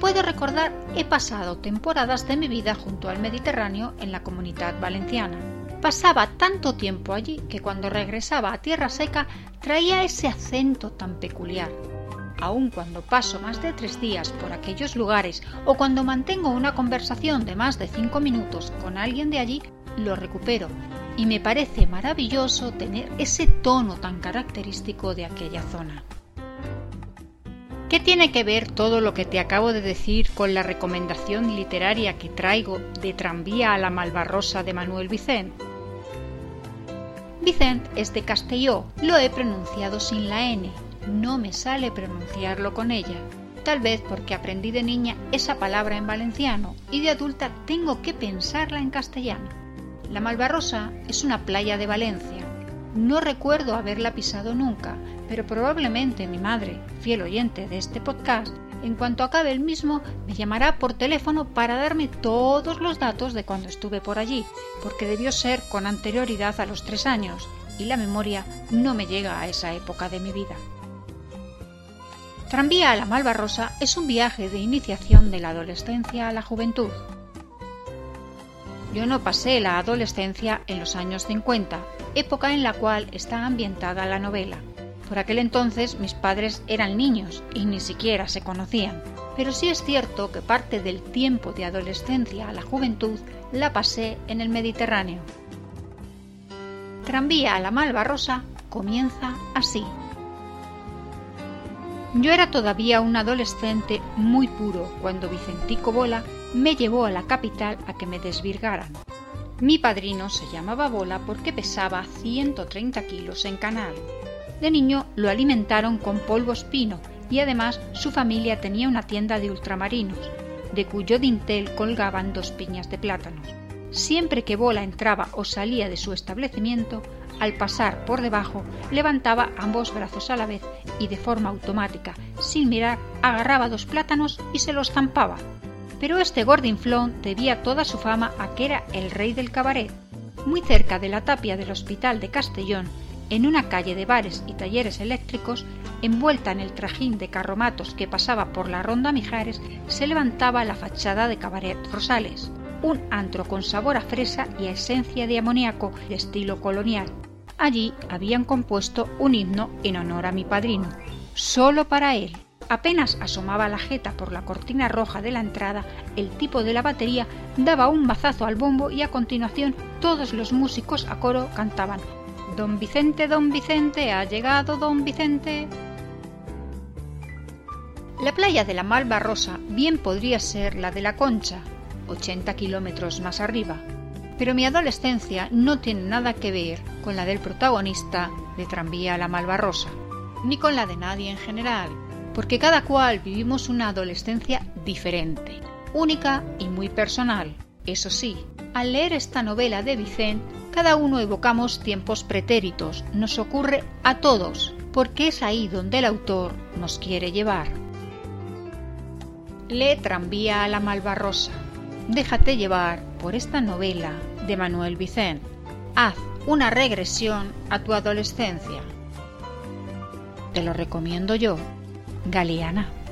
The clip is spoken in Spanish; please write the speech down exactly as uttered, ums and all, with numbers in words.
puedo recordar, he pasado temporadas de mi vida junto al Mediterráneo en la Comunitat Valenciana. Pasaba tanto tiempo allí que cuando regresaba a tierra seca traía ese acento tan peculiar. Aun cuando paso más de tres días por aquellos lugares o cuando mantengo una conversación de más de cinco minutos con alguien de allí, lo recupero y me parece maravilloso tener ese tono tan característico de aquella zona. ¿Qué tiene que ver todo lo que te acabo de decir con la recomendación literaria que traigo de Tranvía a la Malvarrosa de Manuel Vicent? Vicent es de Castelló, lo he pronunciado sin la N, no me sale pronunciarlo con ella, tal vez porque aprendí de niña esa palabra en valenciano y de adulta tengo que pensarla en castellano. La Malvarrosa es una playa de Valencia. No recuerdo haberla pisado nunca, pero probablemente mi madre, fiel oyente de este podcast, en cuanto acabe el mismo, me llamará por teléfono para darme todos los datos de cuando estuve por allí, porque debió ser con anterioridad a los tres años, y la memoria no me llega a esa época de mi vida. Tranvía a la Malvarrosa es un viaje de iniciación de la adolescencia a la juventud. Yo no pasé la adolescencia en los años cincuenta, época en la cual está ambientada la novela. Por aquel entonces mis padres eran niños y ni siquiera se conocían, pero sí es cierto que parte del tiempo de adolescencia a la juventud la pasé en el Mediterráneo. Tranvía a la Malvarrosa comienza así. Yo era todavía un adolescente muy puro cuando Vicentico Bola me llevó a la capital a que me desvirgaran. Mi padrino se llamaba Bola porque pesaba ciento treinta kilos en canal. De niño lo alimentaron con polvo espino y además su familia tenía una tienda de ultramarinos, de cuyo dintel colgaban dos piñas de plátanos. Siempre que Bola entraba o salía de su establecimiento, al pasar por debajo, levantaba ambos brazos a la vez y de forma automática, sin mirar, agarraba dos plátanos y se los zampaba. Pero este gordinflón debía toda su fama a que era el rey del cabaret. Muy cerca de la tapia del Hospital de Castellón, en una calle de bares y talleres eléctricos, envuelta en el trajín de carromatos que pasaba por la Ronda Mijares, se levantaba la fachada de Cabaret Rosales, un antro con sabor a fresa y a esencia de amoníaco de estilo colonial. Allí habían compuesto un himno en honor a mi padrino, solo para él. Apenas asomaba la jeta por la cortina roja de la entrada, el tipo de la batería daba un mazazo al bombo y a continuación todos los músicos a coro cantaban: «Don Vicente, don Vicente, ha llegado don Vicente». La playa de la Malvarrosa bien podría ser la de La Concha, ochenta kilómetros más arriba, pero mi adolescencia no tiene nada que ver con la del protagonista de Tranvía a la Malvarrosa, ni con la de nadie en general, porque cada cual vivimos una adolescencia diferente, única y muy personal. Eso sí, al leer esta novela de Vicent, cada uno evocamos tiempos pretéritos, nos ocurre a todos, porque es ahí donde el autor nos quiere llevar. Lee Tranvía a la Malvarrosa. Déjate llevar por esta novela de Manuel Vicent. Haz una regresión a tu adolescencia. Te lo recomiendo yo, Galeana.